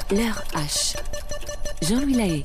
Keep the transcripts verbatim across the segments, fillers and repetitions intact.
L'heure H. Jean-Louis Lahaye.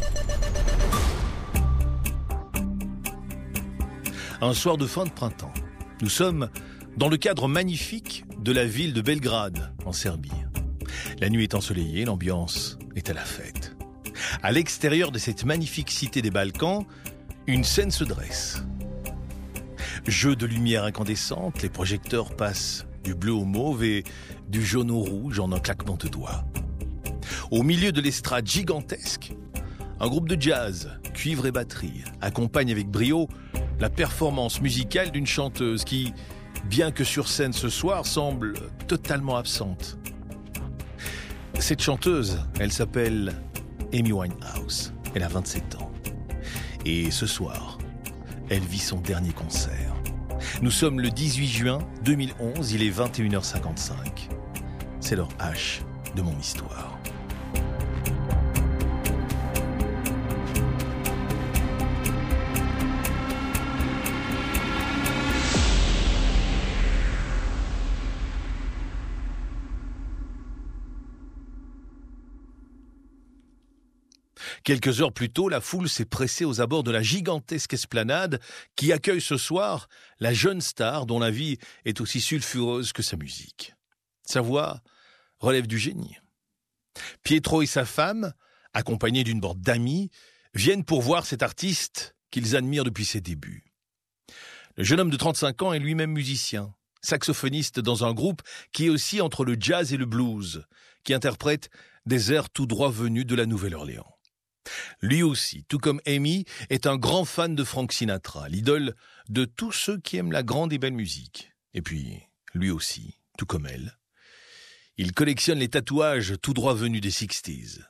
Un soir de fin de printemps, nous sommes dans le cadre magnifique de la ville de Belgrade, en Serbie. La nuit est ensoleillée, l'ambiance est à la fête. À l'extérieur de cette magnifique cité des Balkans, une scène se dresse. Jeu de lumière incandescente, les projecteurs passent du bleu au mauve et du jaune au rouge en un claquement de doigts. Au milieu de l'estrade gigantesque, un groupe de jazz, cuivre et batterie, accompagne avec brio la performance musicale d'une chanteuse qui, bien que sur scène ce soir, semble totalement absente. Cette chanteuse, elle s'appelle Amy Winehouse. Elle a vingt-sept ans. Et ce soir, elle vit son dernier concert. Nous sommes le dix-huit juin deux mille onze, il est vingt et une heures cinquante-cinq. C'est l'heure H de mon histoire. Quelques heures plus tôt, la foule s'est pressée aux abords de la gigantesque esplanade qui accueille ce soir la jeune star dont la vie est aussi sulfureuse que sa musique. Sa voix relève du génie. Pietro et sa femme, accompagnés d'une bande d'amis, viennent pour voir cet artiste qu'ils admirent depuis ses débuts. Le jeune homme de trente-cinq ans est lui-même musicien, saxophoniste dans un groupe qui est aussi entre le jazz et le blues, qui interprète des airs tout droit venus de la Nouvelle-Orléans. Lui aussi, tout comme Amy, est un grand fan de Frank Sinatra, l'idole de tous ceux qui aiment la grande et belle musique. Et puis, lui aussi, tout comme elle, il collectionne les tatouages tout droit venus des sixties.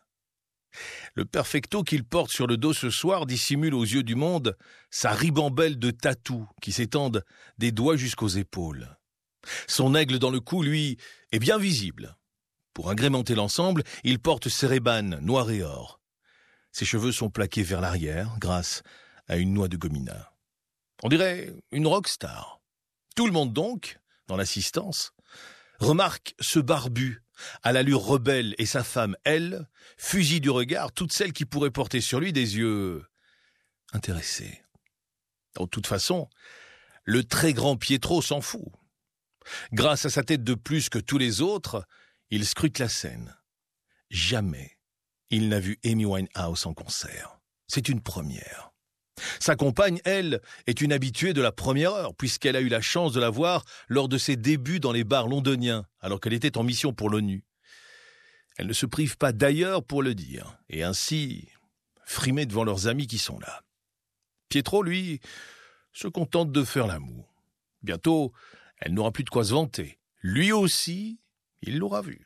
Le perfecto qu'il porte sur le dos ce soir dissimule aux yeux du monde sa ribambelle de tatous qui s'étendent des doigts jusqu'aux épaules. Son aigle dans le cou, lui, est bien visible. Pour agrémenter l'ensemble, il porte ses Ray-Ban noir et or. Ses cheveux sont plaqués vers l'arrière grâce à une noix de gomina. On dirait une rockstar. Tout le monde donc, dans l'assistance, remarque ce barbu à l'allure rebelle et sa femme, elle, fusille du regard toutes celles qui pourraient porter sur lui des yeux intéressés. De toute façon, le très grand Pietro s'en fout. Grâce à sa tête de plus que tous les autres, il scrute la scène. Jamais il n'a vu Amy Winehouse en concert. C'est une première. Sa compagne, elle, est une habituée de la première heure, puisqu'elle a eu la chance de la voir lors de ses débuts dans les bars londoniens, alors qu'elle était en mission pour l'ONU. Elle ne se prive pas d'ailleurs pour le dire, et ainsi frimer devant leurs amis qui sont là. Pietro, lui, se contente de faire l'amour. Bientôt, elle n'aura plus de quoi se vanter. Lui aussi, il l'aura vu.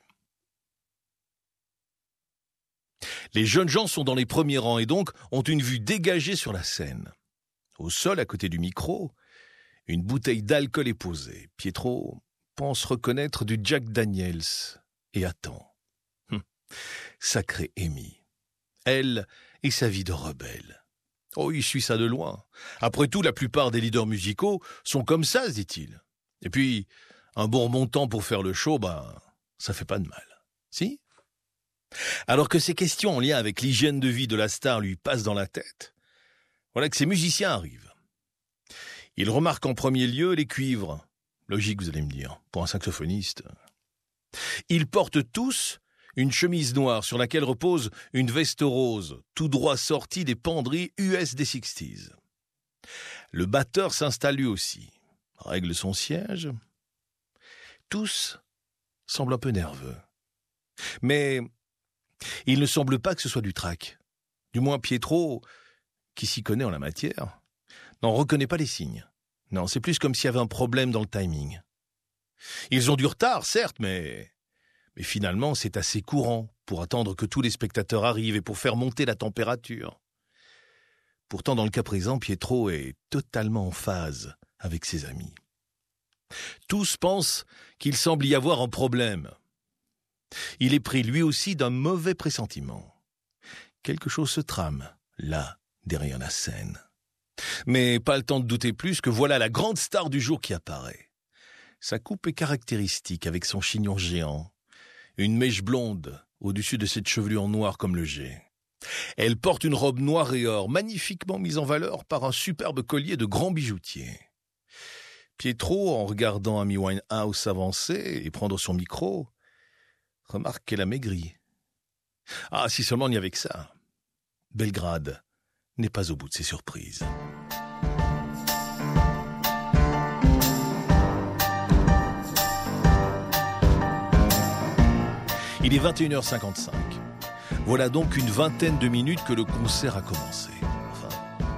Les jeunes gens sont dans les premiers rangs et donc ont une vue dégagée sur la scène. Au sol, à côté du micro, une bouteille d'alcool est posée. Pietro pense reconnaître du Jack Daniels et attend. Hum, sacrée Amy. Elle et sa vie de rebelle. Oh, il suit ça de loin. Après tout, la plupart des leaders musicaux sont comme ça, se dit-il. Et puis, un bon montant pour faire le show, ben, ça fait pas de mal. Si ? Alors que ces questions en lien avec l'hygiène de vie de la star lui passent dans la tête, voilà que ces musiciens arrivent. Ils remarquent en premier lieu les cuivres. Logique, vous allez me dire, pour un saxophoniste. Ils portent tous une chemise noire sur laquelle repose une veste rose, tout droit sortie des penderies U S des sixties. Le batteur s'installe lui aussi, règle son siège. Tous semblent un peu nerveux. Mais il ne semble pas que ce soit du trac. Du moins Pietro, qui s'y connaît en la matière, n'en reconnaît pas les signes. Non, c'est plus comme s'il y avait un problème dans le timing. Ils ont du retard, certes, mais... mais finalement, c'est assez courant pour attendre que tous les spectateurs arrivent et pour faire monter la température. Pourtant, dans le cas présent, Pietro est totalement en phase avec ses amis. Tous pensent qu'il semble y avoir un problème. Il est pris lui aussi d'un mauvais pressentiment. Quelque chose se trame, là, derrière la scène. Mais pas le temps de douter plus que voilà la grande star du jour qui apparaît. Sa coupe est caractéristique avec son chignon géant, une mèche blonde au-dessus de cette chevelure noire comme le jet. Elle porte une robe noire et or, magnifiquement mise en valeur par un superbe collier de grand bijoutier. Pietro, en regardant Amy Winehouse avancer et prendre son micro, remarque qu'elle a maigri. Ah, si seulement il n'y avait que ça. Belgrade n'est pas au bout de ses surprises. Il est vingt et une heures cinquante-cinq. Voilà donc une vingtaine de minutes que le concert a commencé. Enfin,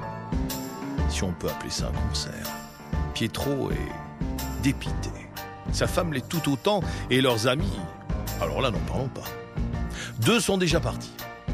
si on peut appeler ça un concert. Pietro est dépité. Sa femme l'est tout autant et leurs amis, alors là, n'en parlons pas. Deux sont déjà partis.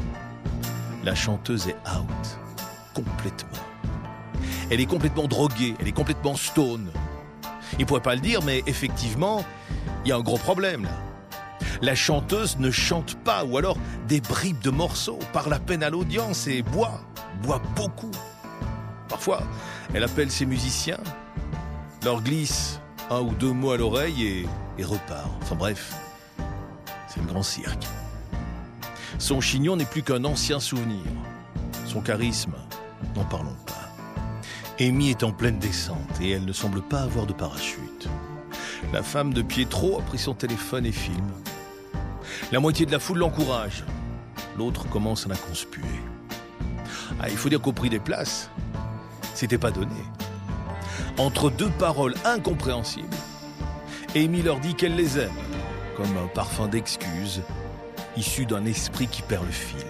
La chanteuse est out, complètement. Elle est complètement droguée, elle est complètement stone. Il ne pourrait pas le dire, mais effectivement, il y a un gros problème là. La chanteuse ne chante pas, ou alors des bribes de morceaux, parle à peine à l'audience et boit, boit beaucoup. Parfois, elle appelle ses musiciens, leur glisse un ou deux mots à l'oreille et, et repart. Enfin bref, c'est le grand cirque. Son chignon n'est plus qu'un ancien souvenir. Son charisme, n'en parlons pas. Amy est en pleine descente et elle ne semble pas avoir de parachute. La femme de Pietro a pris son téléphone et filme. La moitié de la foule l'encourage. L'autre commence à la conspuer. Ah, il faut dire qu'au prix des places, c'était pas donné. Entre deux paroles incompréhensibles, Amy leur dit qu'elle les aime, comme un parfum d'excuse, issu d'un esprit qui perd le fil.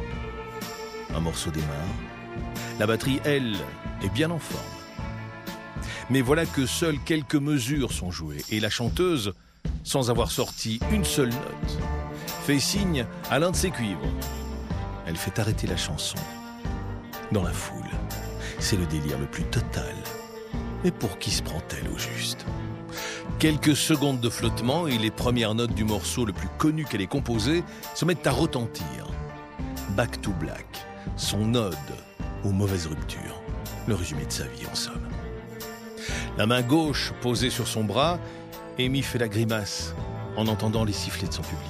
Un morceau démarre. La batterie, elle, est bien en forme. Mais voilà que seules quelques mesures sont jouées, et la chanteuse, sans avoir sorti une seule note, fait signe à l'un de ses cuivres. Elle fait arrêter la chanson. Dans la foule, c'est le délire le plus total. Mais pour qui se prend-elle au juste ? Quelques secondes de flottement et les premières notes du morceau le plus connu qu'elle ait composé se mettent à retentir. Back to Black, son ode aux mauvaises ruptures. Le résumé de sa vie, en somme. La main gauche posée sur son bras, Amy fait la grimace en entendant les sifflets de son public.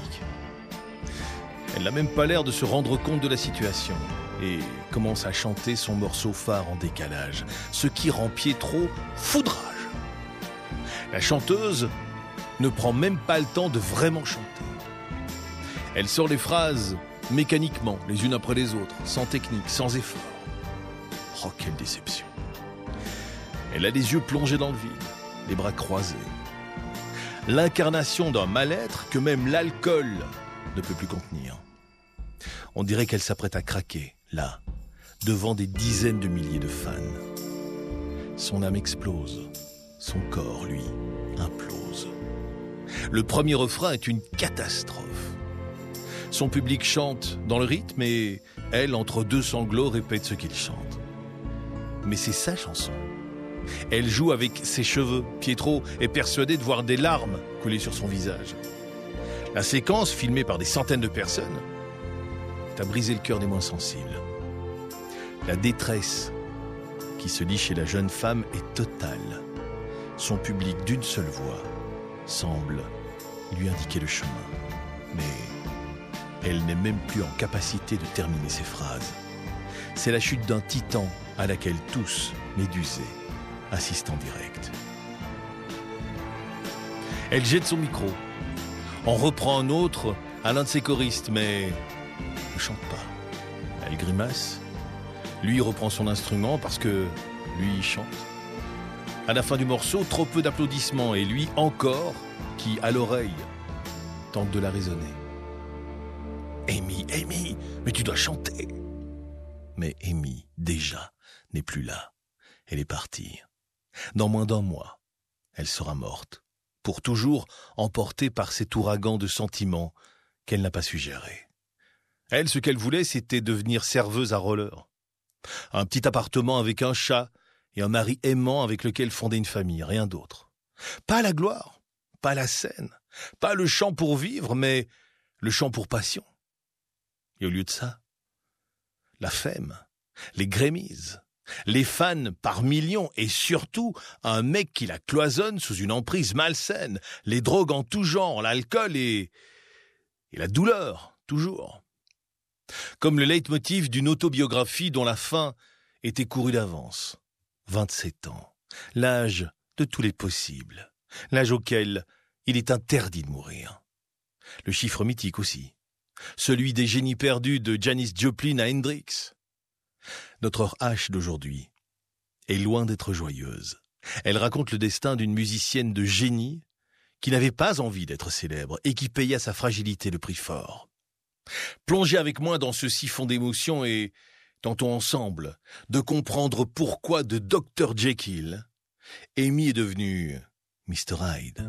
Elle n'a même pas l'air de se rendre compte de la situation et commence à chanter son morceau phare en décalage, ce qui rend Pietro foudrage. La chanteuse ne prend même pas le temps de vraiment chanter. Elle sort les phrases mécaniquement, les unes après les autres, sans technique, sans effort. Oh, quelle déception. Elle a les yeux plongés dans le vide, les bras croisés. L'incarnation d'un mal-être que même l'alcool ne peut plus contenir. On dirait qu'elle s'apprête à craquer, là, devant des dizaines de milliers de fans. Son âme explose, son corps, lui, implose. Le premier refrain est une catastrophe. Son public chante dans le rythme et elle, entre deux sanglots, répète ce qu'il chante. Mais c'est sa chanson. Elle joue avec ses cheveux. Pietro est persuadé de voir des larmes couler sur son visage. La séquence, filmée par des centaines de personnes, a brisé le cœur des moins sensibles. La détresse qui se lit chez la jeune femme est totale. Son public d'une seule voix semble lui indiquer le chemin. Mais elle n'est même plus en capacité de terminer ses phrases. C'est la chute d'un titan à laquelle tous, médusés, assistent en direct. Elle jette son micro, en reprend un autre à l'un de ses choristes, mais ne chante pas. Elle grimace. Lui reprend son instrument parce que lui il chante. À la fin du morceau, trop peu d'applaudissements et lui encore qui, à l'oreille, tente de la raisonner. Amy, Amy, mais tu dois chanter. Mais Amy, déjà, n'est plus là. Elle est partie. Dans moins d'un mois, elle sera morte, pour toujours emportée par cet ouragan de sentiments qu'elle n'a pas su gérer. Elle, ce qu'elle voulait, c'était devenir serveuse à roller. Un petit appartement avec un chat et un mari aimant avec lequel fonder une famille, rien d'autre. Pas la gloire, pas la scène, pas le chant pour vivre, mais le chant pour passion. Et au lieu de ça, la femme, les grémises, les fans par millions et surtout un mec qui la cloisonne sous une emprise malsaine, les drogues en tout genre, l'alcool et, et la douleur toujours. Comme le leitmotiv d'une autobiographie dont la fin était courue d'avance. vingt-sept ans, l'âge de tous les possibles, l'âge auquel il est interdit de mourir. Le chiffre mythique aussi, celui des génies perdus de Janis Joplin à Hendrix. Notre heure H d'aujourd'hui est loin d'être joyeuse. Elle raconte le destin d'une musicienne de génie qui n'avait pas envie d'être célèbre et qui paya sa fragilité le prix fort. Plongez avec moi dans ce siphon d'émotions et tentons ensemble de comprendre pourquoi de docteur Jekyll, Amy est devenue mister Hyde.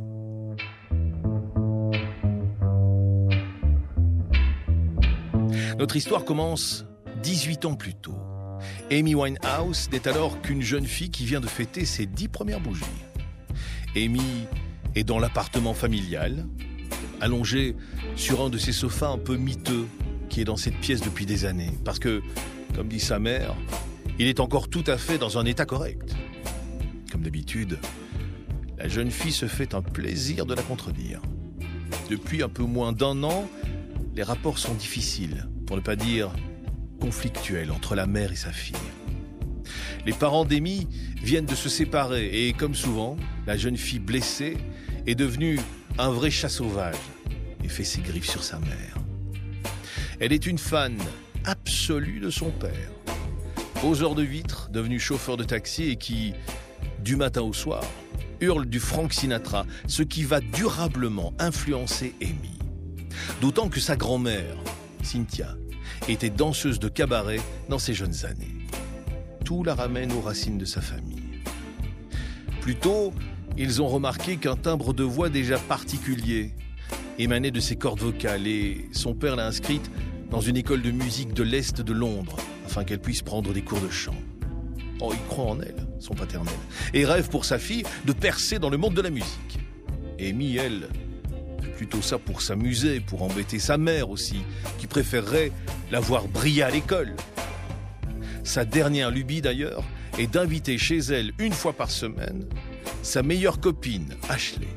Notre histoire commence dix-huit ans plus tôt. Amy Winehouse n'est alors qu'une jeune fille qui vient de fêter ses dix premières bougies. Amy est dans l'appartement familial, allongée sur un de ces sofas un peu miteux qui est dans cette pièce depuis des années. Parce que, comme dit sa mère, il est encore tout à fait dans un état correct. Comme d'habitude, la jeune fille se fait un plaisir de la contredire. Depuis un peu moins d'un an, les rapports sont difficiles, pour ne pas dire conflictuels, entre la mère et sa fille. Les parents d'Amy viennent de se séparer et, comme souvent, la jeune fille blessée est devenue un vrai chat sauvage et fait ses griffes sur sa mère. Elle est une fan absolue de son père, poseur de vitres, devenu chauffeur de taxi et qui, du matin au soir, hurle du Frank Sinatra, ce qui va durablement influencer Amy. D'autant que sa grand-mère, Cynthia, était danseuse de cabaret dans ses jeunes années. Tout la ramène aux racines de sa famille. Plus tôt, ils ont remarqué qu'un timbre de voix déjà particulier émanait de ses cordes vocales et son père l'a inscrite dans une école de musique de l'Est de Londres afin qu'elle puisse prendre des cours de chant. Oh, il croit en elle, son paternel, et rêve pour sa fille de percer dans le monde de la musique. Amy, elle, fait plutôt ça pour s'amuser, pour embêter sa mère aussi, qui préférerait la voir briller à l'école. Sa dernière lubie d'ailleurs est d'inviter chez elle une fois par semaine sa meilleure copine, Ashley.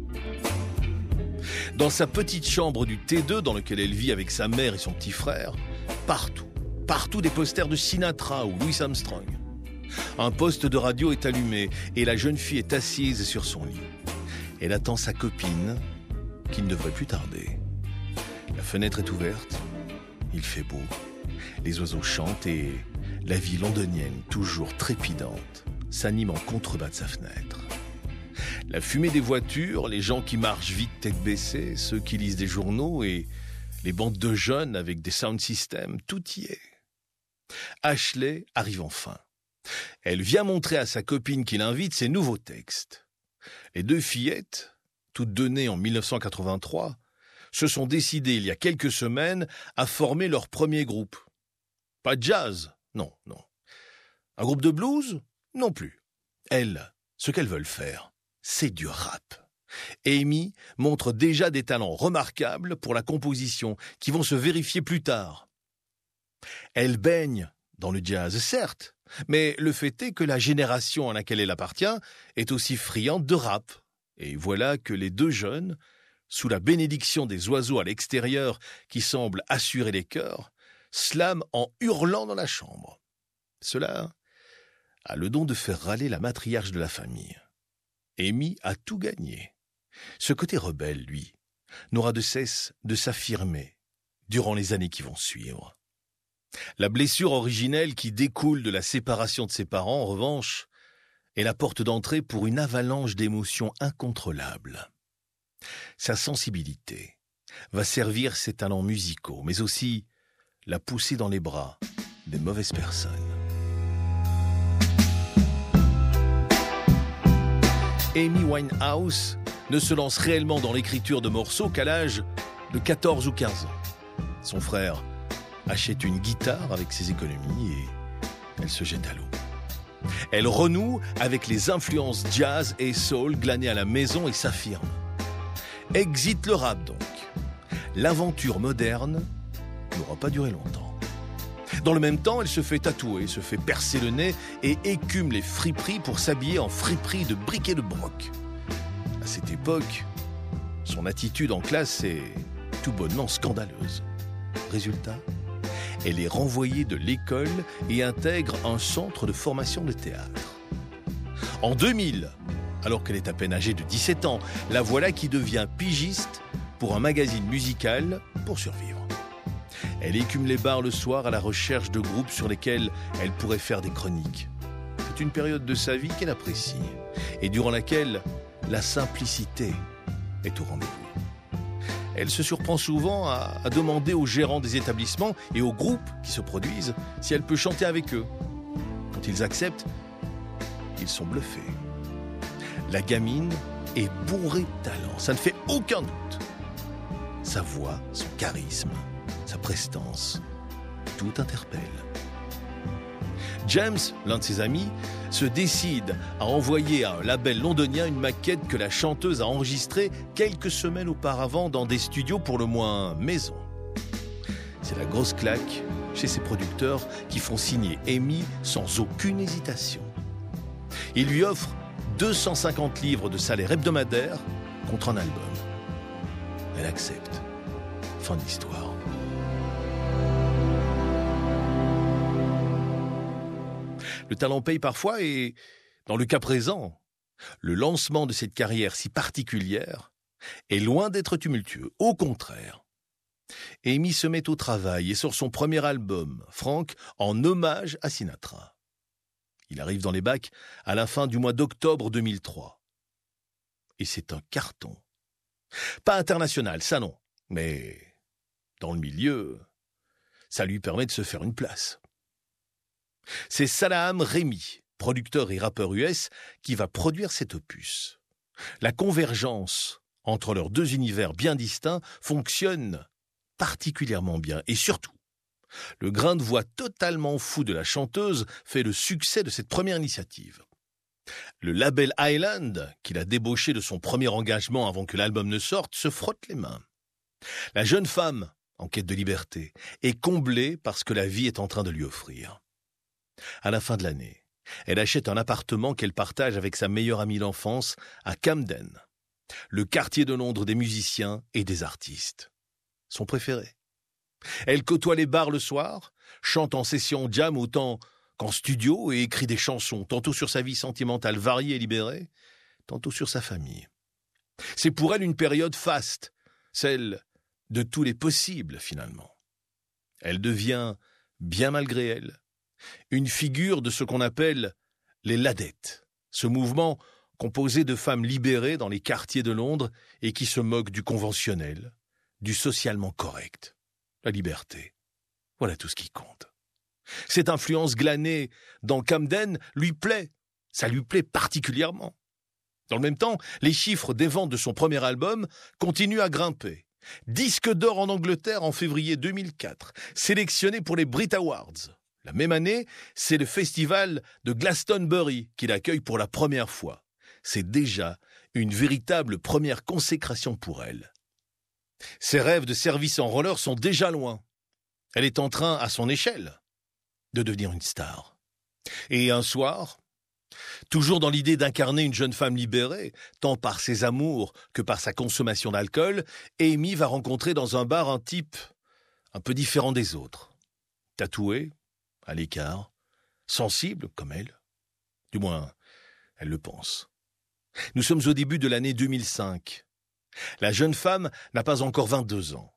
Dans sa petite chambre du T deux dans laquelle elle vit avec sa mère et son petit frère, partout, partout des posters de Sinatra ou Louis Armstrong. Un poste de radio est allumé et la jeune fille est assise sur son lit. Elle attend sa copine, qui ne devrait plus tarder. La fenêtre est ouverte, il fait beau, les oiseaux chantent et la vie londonienne, toujours trépidante, s'anime en contrebas de sa fenêtre. La fumée des voitures, les gens qui marchent vite tête baissée, ceux qui lisent des journaux et les bandes de jeunes avec des sound systems, tout y est. Ashley arrive enfin. Elle vient montrer à sa copine qui l'invite ses nouveaux textes. Les deux fillettes, toutes deux nées en dix-neuf cent quatre-vingt-trois, se sont décidées il y a quelques semaines à former leur premier groupe. Pas de jazz, non, non. Un groupe de blues, non plus. Elles, ce qu'elles veulent faire, c'est du rap. Amy montre déjà des talents remarquables pour la composition qui vont se vérifier plus tard. Elle baigne dans le jazz, certes, mais le fait est que la génération à laquelle elle appartient est aussi friande de rap. Et voilà que les deux jeunes, sous la bénédiction des oiseaux à l'extérieur qui semblent assurer les chœurs, slament en hurlant dans la chambre. Cela a le don de faire râler la matriarche de la famille. Amy a tout gagné. Ce côté rebelle, lui, n'aura de cesse de s'affirmer durant les années qui vont suivre. La blessure originelle qui découle de la séparation de ses parents, en revanche, est la porte d'entrée pour une avalanche d'émotions incontrôlables. Sa sensibilité va servir ses talents musicaux, mais aussi la pousser dans les bras des mauvaises personnes. Amy Winehouse ne se lance réellement dans l'écriture de morceaux qu'à l'âge de quatorze ou quinze ans. Son frère achète une guitare avec ses économies et elle se jette à l'eau. Elle renoue avec les influences jazz et soul glanées à la maison et s'affirme. Exit le rap donc. L'aventure moderne n'aura pas duré longtemps. Dans le même temps, elle se fait tatouer, se fait percer le nez et écume les friperies pour s'habiller en friperie de bric et de broc. À cette époque, son attitude en classe est tout bonnement scandaleuse. Résultat, elle est renvoyée de l'école et intègre un centre de formation de théâtre. En deux mille, alors qu'elle est à peine âgée de dix-sept ans, la voilà qui devient pigiste pour un magazine musical pour survivre. Elle écume les bars le soir à la recherche de groupes sur lesquels elle pourrait faire des chroniques. C'est une période de sa vie qu'elle apprécie et durant laquelle la simplicité est au rendez-vous. Elle se surprend souvent à, à demander aux gérants des établissements et aux groupes qui se produisent si elle peut chanter avec eux. Quand ils acceptent, ils sont bluffés. La gamine est bourrée de talent, ça ne fait aucun doute. Sa voix, son charisme, sa prestance, tout interpelle. James, l'un de ses amis, se décide à envoyer à un label londonien une maquette que la chanteuse a enregistrée quelques semaines auparavant dans des studios pour le moins maison. C'est la grosse claque chez ses producteurs qui font signer Amy sans aucune hésitation. Ils lui offrent deux cent cinquante livres de salaire hebdomadaire contre un album. Elle accepte. Fin de l'histoire. Le talent paye parfois et, dans le cas présent, le lancement de cette carrière si particulière est loin d'être tumultueux. Au contraire, Amy se met au travail et sort son premier album, Frank, en hommage à Sinatra. Il arrive dans les bacs à la fin du mois d'octobre deux mille trois. Et c'est un carton. Pas international, ça non, mais dans le milieu, ça lui permet de se faire une place. C'est Salaam Remi, producteur et rappeur U S, qui va produire cet opus. La convergence entre leurs deux univers bien distincts fonctionne particulièrement bien. Et surtout, le grain de voix totalement fou de la chanteuse fait le succès de cette première initiative. Le label Island, qu'il a débauché de son premier engagement avant que l'album ne sorte, se frotte les mains. La jeune femme, en quête de liberté, est comblée par ce que la vie est en train de lui offrir. À la fin de l'année, elle achète un appartement qu'elle partage avec sa meilleure amie d'enfance à Camden, le quartier de Londres des musiciens et des artistes. Son préféré. Elle côtoie les bars le soir, chante en session jam autant qu'en studio et écrit des chansons, tantôt sur sa vie sentimentale variée et libérée, tantôt sur sa famille. C'est pour elle une période faste, celle de tous les possibles finalement. Elle devient, bien malgré elle, une figure de ce qu'on appelle les ladettes, ce mouvement composé de femmes libérées dans les quartiers de Londres et qui se moquent du conventionnel, du socialement correct, la liberté. Voilà tout ce qui compte. Cette influence glanée dans Camden lui plaît, ça lui plaît particulièrement. Dans le même temps, les chiffres des ventes de son premier album continuent à grimper. Disque d'or en Angleterre en février deux mille quatre, sélectionné pour les Brit Awards. La même année, c'est le festival de Glastonbury qui l'accueille pour la première fois. C'est déjà une véritable première consécration pour elle. Ses rêves de service en roller sont déjà loin. Elle est en train, à son échelle, de devenir une star. Et un soir, toujours dans l'idée d'incarner une jeune femme libérée, tant par ses amours que par sa consommation d'alcool, Amy va rencontrer dans un bar un type un peu différent des autres. Tatoué, à l'écart, sensible comme elle. Du moins, elle le pense. Nous sommes au début de l'année deux mille cinq. La jeune femme n'a pas encore vingt-deux ans.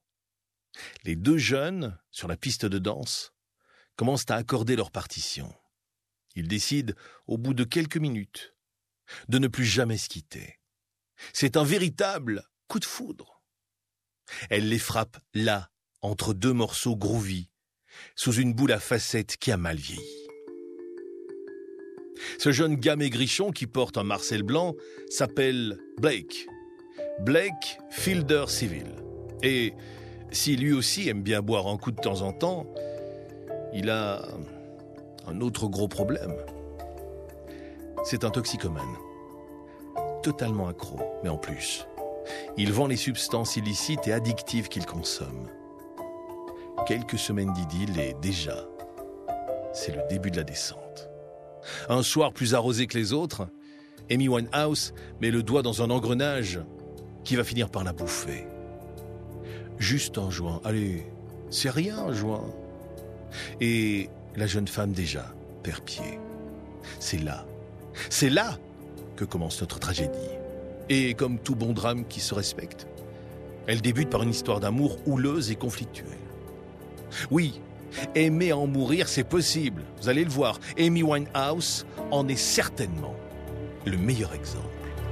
Les deux jeunes, sur la piste de danse, commencent à accorder leur partition. Ils décident, au bout de quelques minutes, de ne plus jamais se quitter. C'est un véritable coup de foudre. Elle les frappe là, entre deux morceaux groovy, sous une boule à facettes qui a mal vieilli. Ce jeune gars maigrichon qui porte un Marcel blanc s'appelle Blake. Blake Fielder Civil. Et si lui aussi aime bien boire un coup de temps en temps, il a un autre gros problème. C'est un toxicomane. Totalement accro, mais en plus, il vend les substances illicites et addictives qu'il consomme. Quelques semaines d'idylle et déjà, c'est le début de la descente. Un soir plus arrosé que les autres, Amy Winehouse met le doigt dans un engrenage qui va finir par la bouffer. Juste en jouant « Allez, C'est rien en juin. Et la jeune femme déjà perd pied. C'est là, c'est là que commence notre tragédie. Et comme tout bon drame qui se respecte, elle débute par une histoire d'amour houleuse et conflictuelle. Oui, aimer en mourir, c'est possible. Vous allez le voir. Amy Winehouse en est certainement le meilleur exemple.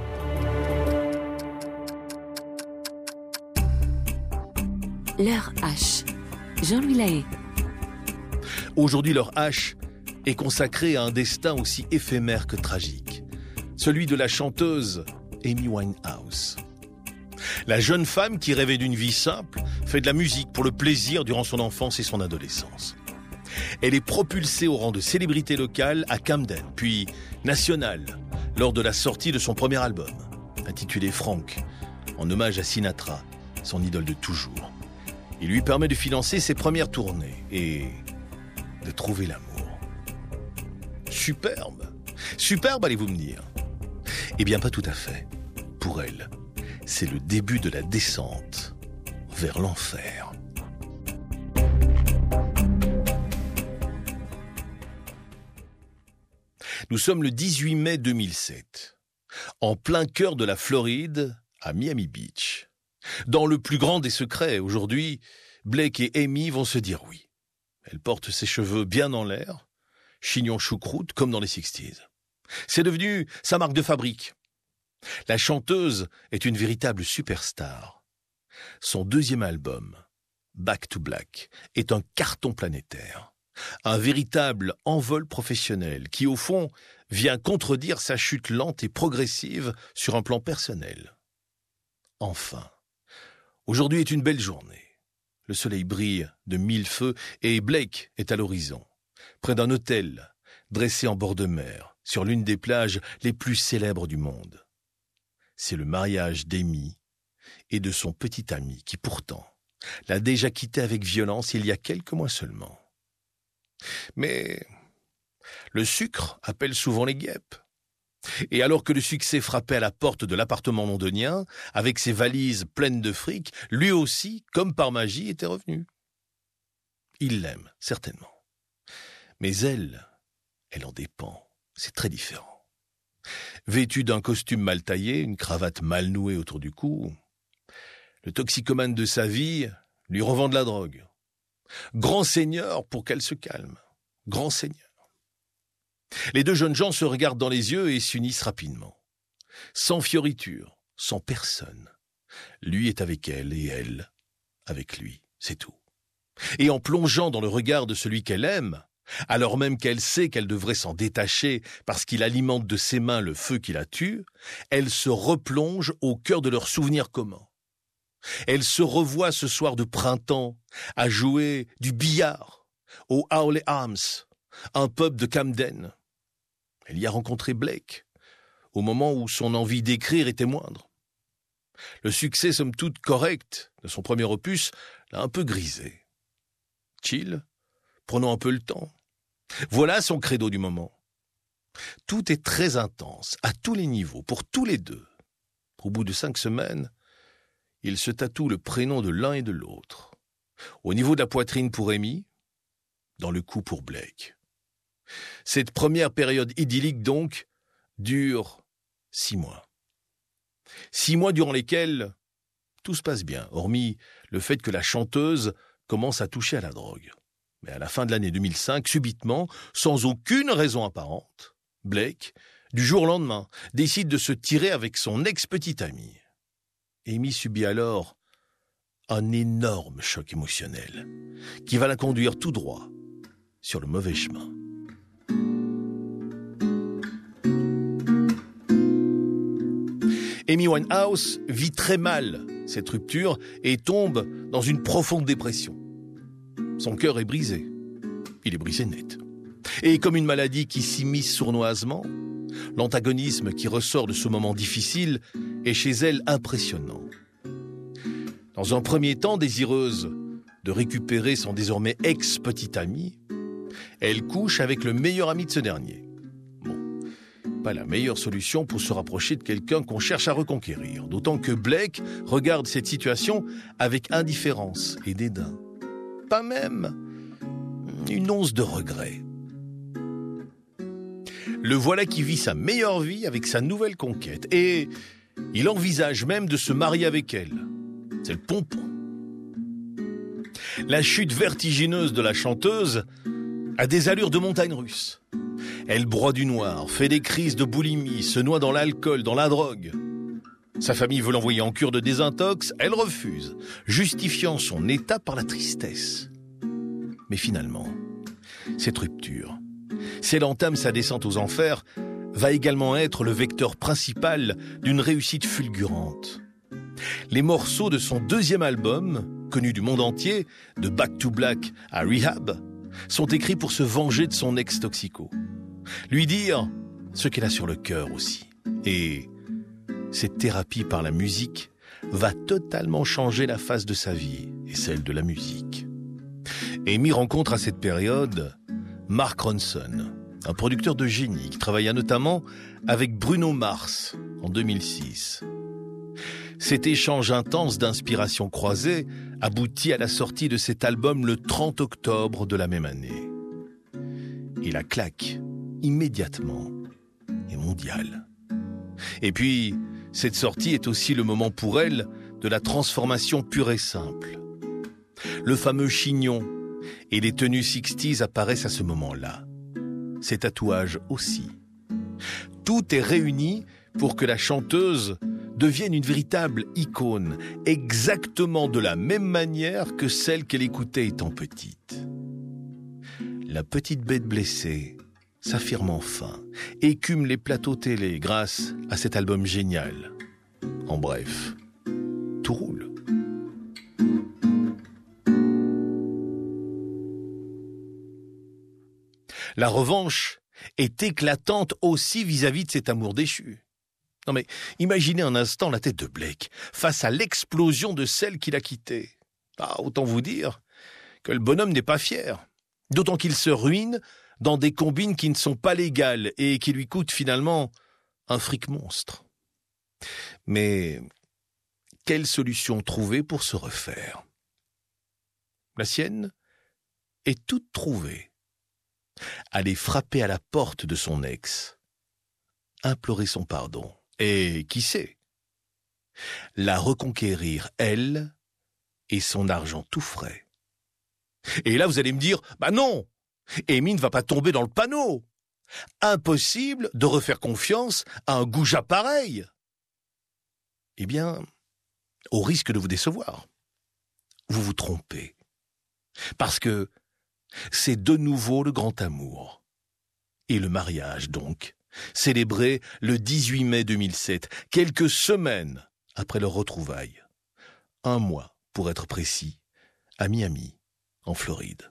L'heure H. Jean-Louis Lahaye. Aujourd'hui, l'heure H est consacrée à un destin aussi éphémère que tragique. Celui de la chanteuse Amy Winehouse. La jeune femme qui rêvait d'une vie simple fait de la musique pour le plaisir durant son enfance et son adolescence. Elle est propulsée au rang de célébrité locale à Camden, puis nationale, lors de la sortie de son premier album, intitulé Frank, en hommage à Sinatra, son idole de toujours. Il lui permet de financer ses premières tournées et de trouver l'amour. Superbe. Superbe, allez-vous me dire. Eh bien, pas tout à fait. Pour elle, c'est le début de la descente vers l'enfer. Nous sommes le dix-huit mai deux mille sept, en plein cœur de la Floride, à Miami Beach. Dans le plus grand des secrets, aujourd'hui, Blake et Amy vont se dire oui. Elle porte ses cheveux bien en l'air, chignon choucroute comme dans les sixties. C'est devenu sa marque de fabrique. La chanteuse est une véritable superstar. Son deuxième album, Back to Black, est un carton planétaire. Un véritable envol professionnel qui, au fond, vient contredire sa chute lente et progressive sur un plan personnel. Enfin, aujourd'hui est une belle journée. Le soleil brille de mille feux et Blake est à l'horizon, près d'un hôtel dressé en bord de mer, sur l'une des plages les plus célèbres du monde. C'est le mariage d'Amy et de son petit ami qui, pourtant, l'a déjà quitté avec violence il y a quelques mois seulement. Mais le sucre appelle souvent les guêpes. Et alors que le succès frappait à la porte de l'appartement londonien, avec ses valises pleines de fric, lui aussi, comme par magie, était revenu. Il l'aime, certainement. Mais elle, elle en dépend. C'est très différent. Vêtu d'un costume mal taillé, une cravate mal nouée autour du cou, le toxicomane de sa vie lui revend de la drogue. Grand seigneur pour qu'elle se calme. Grand seigneur. Les deux jeunes gens se regardent dans les yeux et s'unissent rapidement. Sans fioriture, sans personne. Lui est avec elle et elle avec lui, c'est tout. Et en plongeant dans le regard de celui qu'elle aime, alors même qu'elle sait qu'elle devrait s'en détacher parce qu'il alimente de ses mains le feu qui la tue, elle se replonge au cœur de leurs souvenirs communs. Elle se revoit ce soir de printemps à jouer du billard au Howley Arms, un pub de Camden. Elle y a rencontré Blake, au moment où son envie d'écrire était moindre. Le succès, somme toute correct, de son premier opus, l'a un peu grisé. Chill, prenons un peu le temps. Voilà son credo du moment. Tout est très intense, à tous les niveaux, pour tous les deux. Au bout de cinq semaines, ils se tatouent le prénom de l'un et de l'autre. Au niveau de la poitrine pour Amy, dans le cou pour Blake. Cette première période idyllique, donc, dure six mois. Six mois durant lesquels tout se passe bien, hormis le fait que la chanteuse commence à toucher à la drogue. Mais à la fin de l'année deux mille cinq, subitement, sans aucune raison apparente, Blake, du jour au lendemain, décide de se tirer avec son ex-petite amie. Amy subit alors un énorme choc émotionnel qui va la conduire tout droit sur le mauvais chemin. Amy Winehouse vit très mal cette rupture et tombe dans une profonde dépression. Son cœur est brisé. Il est brisé net. Et comme une maladie qui s'immisce sournoisement, l'antagonisme qui ressort de ce moment difficile est chez elle impressionnant. Dans un premier temps, désireuse de récupérer son désormais ex-petit ami, elle couche avec le meilleur ami de ce dernier. Bon, pas la meilleure solution pour se rapprocher de quelqu'un qu'on cherche à reconquérir, d'autant que Blake regarde cette situation avec indifférence et dédain. pas même une once de regret. Le voilà qui vit sa meilleure vie avec sa nouvelle conquête. Et il envisage même de se marier avec elle. C'est le pompon. La chute vertigineuse de la chanteuse a des allures de montagne russe. Elle broie du noir, fait des crises de boulimie, se noie dans l'alcool, dans la drogue. Sa famille veut l'envoyer en cure de désintox, elle refuse, justifiant son état par la tristesse. Mais finalement, cette rupture, si elle entame sa descente aux enfers, va également être le vecteur principal d'une réussite fulgurante. Les morceaux de son deuxième album, connu du monde entier, de Back to Black à Rehab, sont écrits pour se venger de son ex-toxico. Lui dire ce qu'elle a sur le cœur aussi. Et cette thérapie par la musique va totalement changer la face de sa vie et celle de la musique. Amy rencontre à cette période Mark Ronson, un producteur de génie qui travailla notamment avec Bruno Mars en deux mille six. Cet échange intense d'inspiration croisée aboutit à la sortie de cet album le trente octobre de la même année. Et la claque, immédiatement, est mondiale. Et puis, cette sortie est aussi le moment pour elle de la transformation pure et simple. Le fameux chignon et les tenues sixties apparaissent à ce moment-là. Ses tatouages aussi. Tout est réuni pour que la chanteuse devienne une véritable icône, exactement de la même manière que celle qu'elle écoutait étant petite. La petite bête blessée s'affirme enfin, écume les plateaux télé grâce à cet album génial. En bref, tout roule. La revanche est éclatante aussi vis-à-vis de cet amour déchu. Non mais, imaginez un instant la tête de Blake face à l'explosion de celle qu'il a quittée. Ah, autant vous dire que le bonhomme n'est pas fier. D'autant qu'il se ruine dans des combines qui ne sont pas légales et qui lui coûtent finalement un fric monstre. Mais quelle solution trouver pour se refaire ? La sienne est toute trouvée. Aller frapper à la porte de son ex, implorer son pardon, et qui sait, la reconquérir, elle, et son argent tout frais. Et là, vous allez me dire, bah non, Amy ne va pas tomber dans le panneau. Impossible de refaire confiance à un goujat pareil. Eh bien, au risque de vous décevoir, vous vous trompez. Parce que c'est de nouveau le grand amour. Et le mariage, donc, célébré le dix-huit mai deux mille sept, quelques semaines après leur retrouvaille. Un mois, pour être précis, à Miami, en Floride.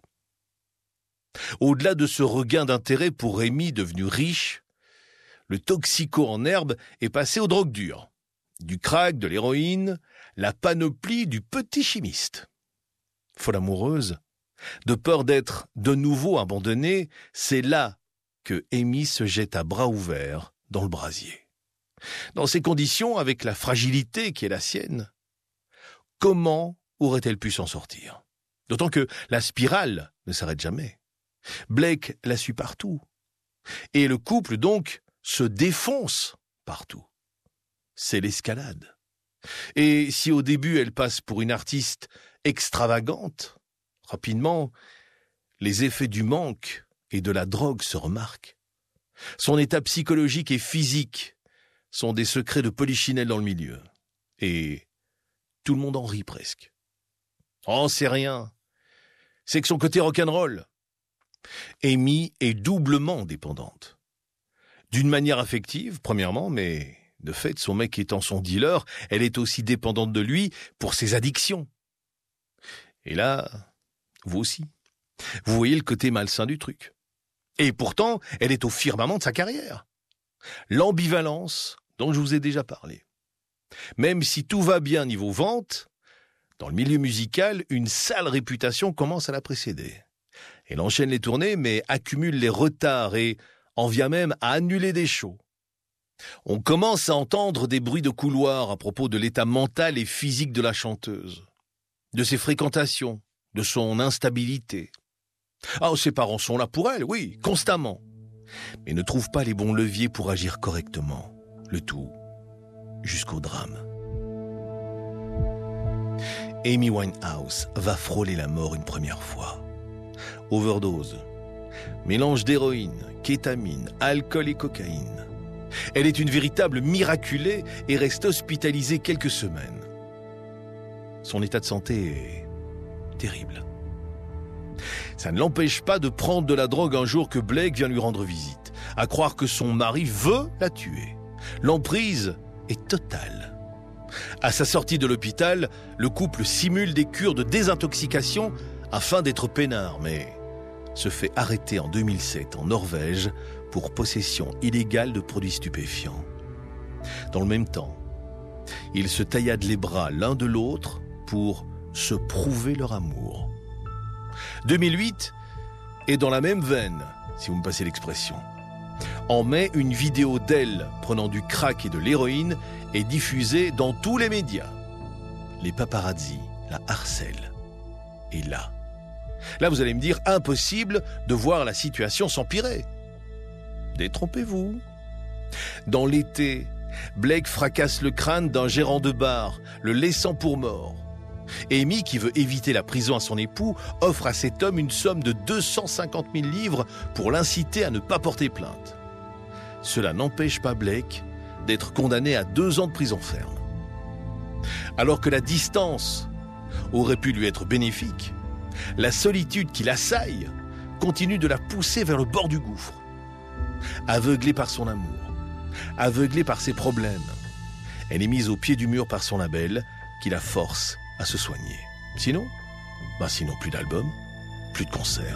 Au-delà de ce regain d'intérêt pour Amy devenu riche, le toxico en herbe est passé aux drogues dures. Du crack, de l'héroïne, la panoplie du petit chimiste. Folle amoureuse, de peur d'être de nouveau abandonnée, c'est là que Amy se jette à bras ouverts dans le brasier. Dans ces conditions, avec la fragilité qui est la sienne, comment aurait-elle pu s'en sortir ? D'autant que la spirale ne s'arrête jamais. Blake la suit partout. Et le couple, donc, se défonce partout. C'est l'escalade. Et si au début elle passe pour une artiste extravagante, rapidement, les effets du manque et de la drogue se remarquent. Son état psychologique et physique sont des secrets de polichinelle dans le milieu. Et tout le monde en rit presque. Oh, c'est rien. C'est que son côté rock'n'roll. Amy est doublement dépendante. D'une manière affective, premièrement, mais de fait, son mec étant son dealer, elle est aussi dépendante de lui pour ses addictions. Et là, vous aussi, vous voyez le côté malsain du truc. Et pourtant, elle est au firmament de sa carrière. L'ambivalence dont je vous ai déjà parlé. Même si tout va bien niveau vente, dans le milieu musical, une sale réputation commence à la précéder. Elle enchaîne les tournées, mais accumule les retards et en vient même à annuler des shows. On commence à entendre des bruits de couloir à propos de l'état mental et physique de la chanteuse, de ses fréquentations, de son instabilité. Ah, ses parents sont là pour elle, oui, constamment, mais ne trouvent pas les bons leviers pour agir correctement. Le tout jusqu'au drame. Amy Winehouse va frôler la mort une première fois. Overdose, mélange d'héroïne, kétamine, alcool et cocaïne. Elle est une véritable miraculée et reste hospitalisée quelques semaines. Son état de santé est terrible. Ça ne l'empêche pas de prendre de la drogue un jour que Blake vient lui rendre visite, à croire que son mari veut la tuer. L'emprise est totale. À sa sortie de l'hôpital, le couple simule des cures de désintoxication afin d'être peinard, mais se fait arrêter en deux mille sept en Norvège pour possession illégale de produits stupéfiants. Dans le même temps, ils se tailladent les bras l'un de l'autre pour se prouver leur amour. deux mille huit est dans la même veine, si vous me passez l'expression. En mai, une vidéo d'elle prenant du crack et de l'héroïne est diffusée dans tous les médias. Les paparazzi la harcèlent. Et là, là vous allez me dire, impossible de voir la situation s'empirer. Détrompez-vous. Dans l'été, Blake fracasse le crâne d'un gérant de bar, le laissant pour mort. Amy, qui veut éviter la prison à son époux, offre à cet homme une somme de deux cent cinquante mille livres pour l'inciter à ne pas porter plainte. Cela n'empêche pas Blake d'être condamné à deux ans de prison ferme. Alors que la distance aurait pu lui être bénéfique, la solitude qui l'assaille continue de la pousser vers le bord du gouffre. Aveuglée par son amour, aveuglée par ses problèmes, elle est mise au pied du mur par son label qui la force à se soigner. Sinon, bah sinon plus d'albums, plus de concerts.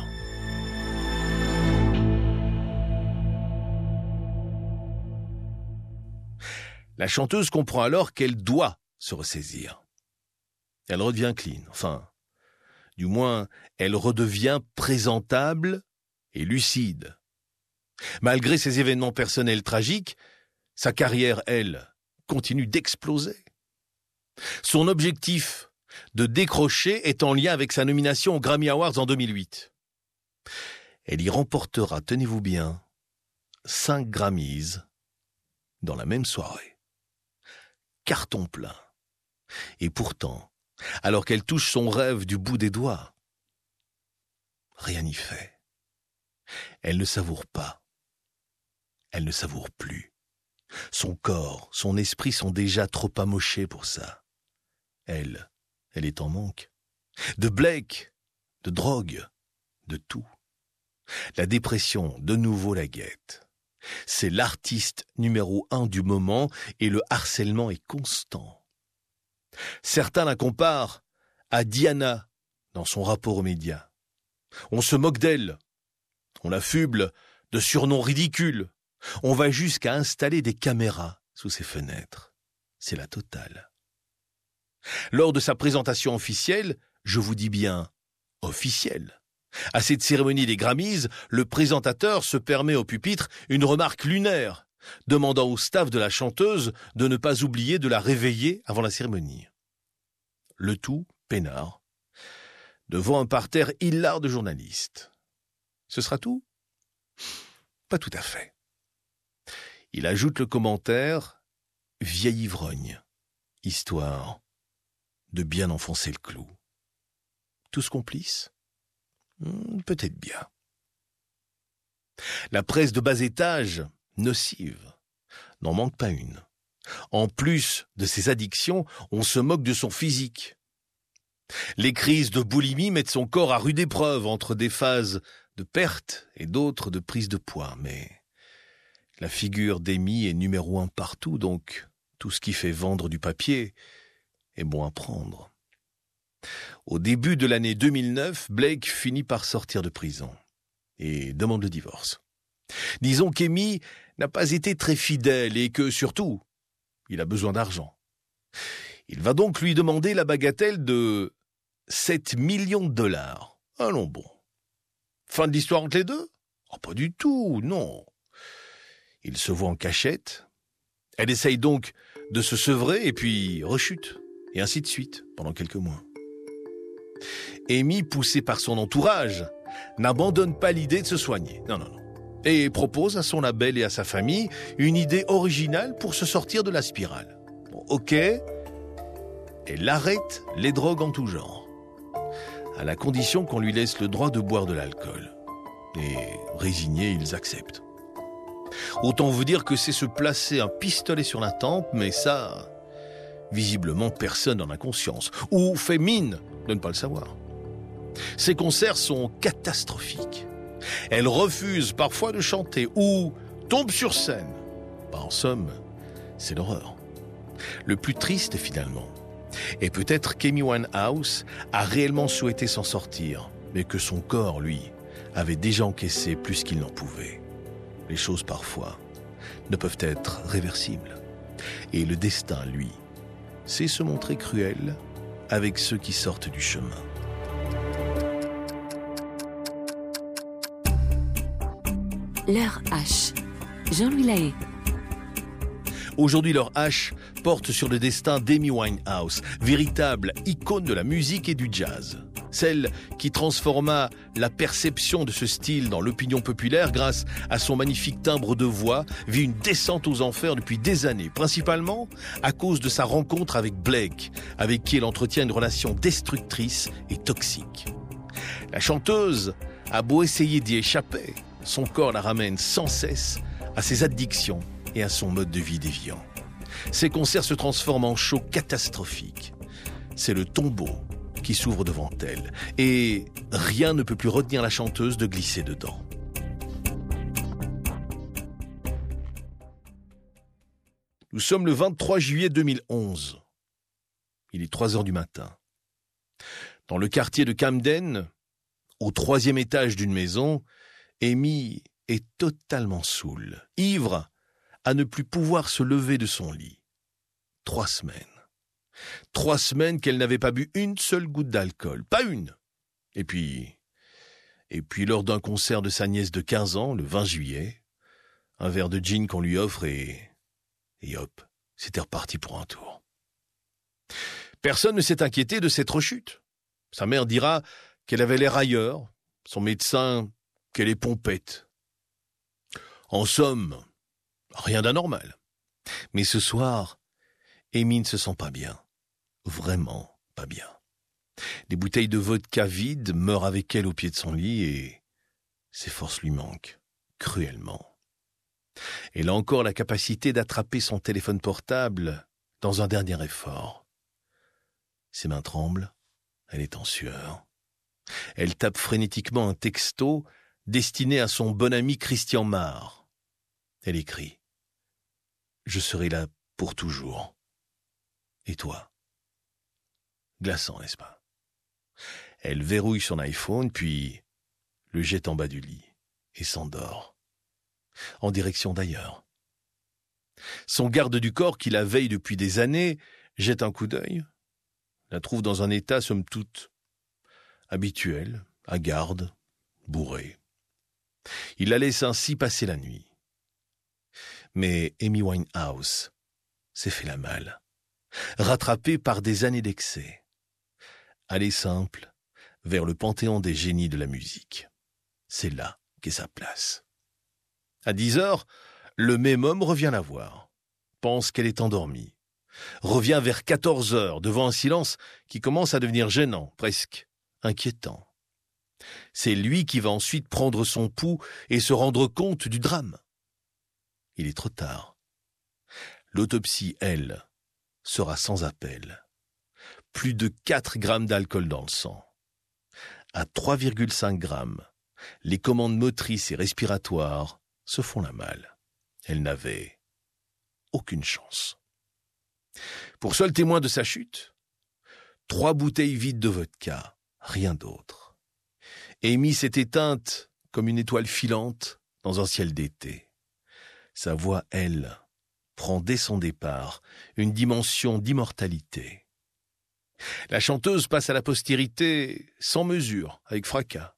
La chanteuse comprend alors qu'elle doit se ressaisir. Elle redevient clean, enfin, du moins, elle redevient présentable et lucide. Malgré ces événements personnels tragiques, sa carrière, elle, continue d'exploser. Son objectif de décrocher est en lien avec sa nomination aux Grammy Awards en deux mille huit. Elle y remportera, tenez-vous bien, cinq Grammys dans la même soirée. Carton plein. Et pourtant, alors qu'elle touche son rêve du bout des doigts, rien n'y fait. Elle ne savoure pas. Elle ne savoure plus. Son corps, son esprit sont déjà trop amochés pour ça. Elle, elle est en manque. De Blake, de drogue, de tout. La dépression, de nouveau la guette. C'est l'artiste numéro un du moment et le harcèlement est constant. Certains la comparent à Diana dans son rapport aux médias. On se moque d'elle. On la fuble de surnoms ridicules. On va jusqu'à installer des caméras sous ses fenêtres. C'est la totale. Lors de sa présentation officielle, je vous dis bien officielle, à cette cérémonie des Grammys, le présentateur se permet au pupitre une remarque lunaire, demandant au staff de la chanteuse de ne pas oublier de la réveiller avant la cérémonie. Le tout, peinard, devant un parterre hilar de journalistes. Ce sera tout ? Pas tout à fait. Il ajoute le commentaire « vieil ivrogne », histoire de bien enfoncer le clou. Tous complices ? Peut-être bien. La presse de bas étage, nocive, n'en manque pas une. En plus de ses addictions, on se moque de son physique. Les crises de boulimie mettent son corps à rude épreuve entre des phases de perte et d'autres de prise de poids. Mais la figure d'Amy est numéro un partout, donc tout ce qui fait vendre du papier est bon à prendre. Au début de l'année deux mille neuf, Blake finit par sortir de prison et demande le divorce. Disons qu'Amy n'a pas été très fidèle et que, surtout, il a besoin d'argent. Il va donc lui demander la bagatelle de sept millions de dollars. Allons bon. Fin de l'histoire entre les deux ? Oh, pas du tout, non. Il se voit en cachette. Elle essaye donc de se sevrer et puis rechute. Et ainsi de suite, pendant quelques mois. Amy, poussée par son entourage, n'abandonne pas l'idée de se soigner. Non, non, non. Et propose à son label et à sa famille une idée originale pour se sortir de la spirale. Bon, ok, elle arrête les drogues en tout genre, à la condition qu'on lui laisse le droit de boire de l'alcool. Et résignés, ils acceptent. Autant vous dire que c'est se placer un pistolet sur la tempe, mais ça, visiblement, personne n'en a conscience, ou fait mine de ne pas le savoir. Ses concerts sont catastrophiques. Elle refuse parfois de chanter ou tombe sur scène. Bah, en somme, c'est l'horreur. Le plus triste, finalement, est peut-être qu'Amy Winehouse a réellement souhaité s'en sortir, mais que son corps, lui, avait déjà encaissé plus qu'il n'en pouvait. Les choses, parfois, ne peuvent être réversibles. Et le destin, lui, sait se montrer cruel avec ceux qui sortent du chemin. L'heure H. Jean-Louis Lahaye. Aujourd'hui, leur H porte sur le destin d'Amy Winehouse, véritable icône de la musique et du jazz. Celle qui transforma la perception de ce style dans l'opinion populaire grâce à son magnifique timbre de voix, vit une descente aux enfers depuis des années, principalement à cause de sa rencontre avec Blake, avec qui elle entretient une relation destructrice et toxique. La chanteuse a beau essayer d'y échapper, son corps la ramène sans cesse à ses addictions et à son mode de vie déviant. Ses concerts se transforment en shows catastrophiques. C'est le tombeau qui s'ouvre devant elle, et rien ne peut plus retenir la chanteuse de glisser dedans. Nous sommes le vingt-trois juillet deux mille onze. Il est trois heures du matin. Dans le quartier de Camden, au troisième étage d'une maison, Amy est totalement saoule, ivre à ne plus pouvoir se lever de son lit. Trois semaines. Trois semaines qu'elle n'avait pas bu une seule goutte d'alcool. Pas une. Et puis, et puis lors d'un concert de sa nièce de quinze ans, le vingt juillet, un verre de gin qu'on lui offre et, et hop, c'était reparti pour un tour. Personne ne s'est inquiété de cette rechute. Sa mère dira qu'elle avait l'air ailleurs, son médecin qu'elle est pompette. En somme, rien d'anormal. Mais ce soir, Amy ne se sent pas bien. Vraiment pas bien. Les bouteilles de vodka vides meurent avec elle au pied de son lit et ses forces lui manquent, cruellement. Elle a encore la capacité d'attraper son téléphone portable dans un dernier effort. Ses mains tremblent, elle est en sueur. Elle tape frénétiquement un texto destiné à son bon ami Christian Marr. Elle écrit « Je serai là pour toujours. Et toi ?» Glaçant, n'est-ce pas? Elle verrouille son iPhone, puis le jette en bas du lit et s'endort, en direction d'ailleurs. Son garde du corps, qui la veille depuis des années, jette un coup d'œil, la trouve dans un état, somme toute, habituel, hagarde, bourré. Il la laisse ainsi passer la nuit. Mais Amy Winehouse s'est fait la malle, rattrapée par des années d'excès. Aller simple vers le panthéon des génies de la musique. C'est là qu'est sa place. À dix heures, le même homme revient la voir, pense qu'elle est endormie, revient vers quatorze heures devant un silence qui commence à devenir gênant, presque inquiétant. C'est lui qui va ensuite prendre son pouls et se rendre compte du drame. Il est trop tard. L'autopsie, elle, sera sans appel. Plus de quatre grammes d'alcool dans le sang. À trois virgule cinq grammes, les commandes motrices et respiratoires se font la malle. Elle n'avait aucune chance. Pour seul témoin de sa chute, trois bouteilles vides de vodka, rien d'autre. Amy s'est éteinte comme une étoile filante dans un ciel d'été. Sa voix, elle, prend dès son départ une dimension d'immortalité. La chanteuse passe à la postérité sans mesure, avec fracas.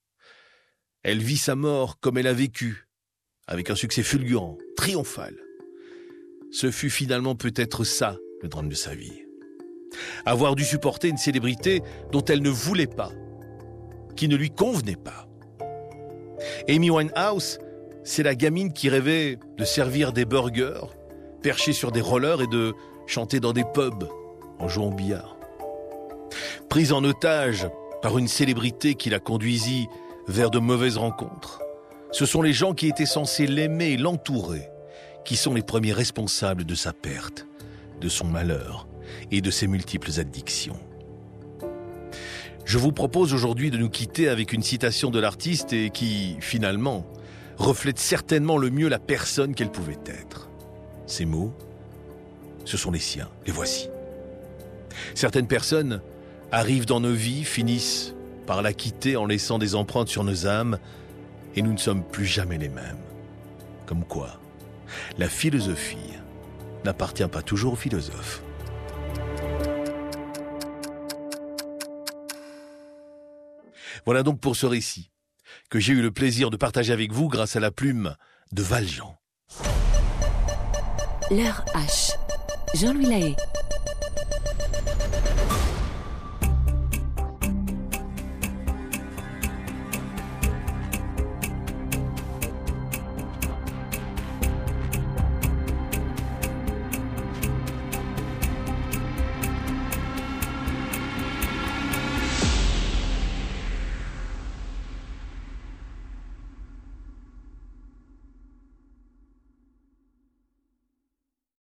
Elle vit sa mort comme elle a vécu, avec un succès fulgurant, triomphal. Ce fut finalement peut-être ça, le drame de sa vie. Avoir dû supporter une célébrité dont elle ne voulait pas, qui ne lui convenait pas. Amy Winehouse, c'est la gamine qui rêvait de servir des burgers, percher sur des rollers et de chanter dans des pubs en jouant au billard. Prise en otage par une célébrité qui la conduisit vers de mauvaises rencontres, ce sont les gens qui étaient censés l'aimer et l'entourer qui sont les premiers responsables de sa perte, de son malheur et de ses multiples addictions. Je vous propose aujourd'hui de nous quitter avec une citation de l'artiste et qui, finalement, reflète certainement le mieux la personne qu'elle pouvait être. Ces mots, ce sont les siens, les voici. Certaines personnes arrivent dans nos vies, finissent par la quitter en laissant des empreintes sur nos âmes et nous ne sommes plus jamais les mêmes. Comme quoi, la philosophie n'appartient pas toujours aux philosophes. Voilà donc pour ce récit que j'ai eu le plaisir de partager avec vous grâce à la plume de Valjean. L'heure H. Jean-Louis Lahaye.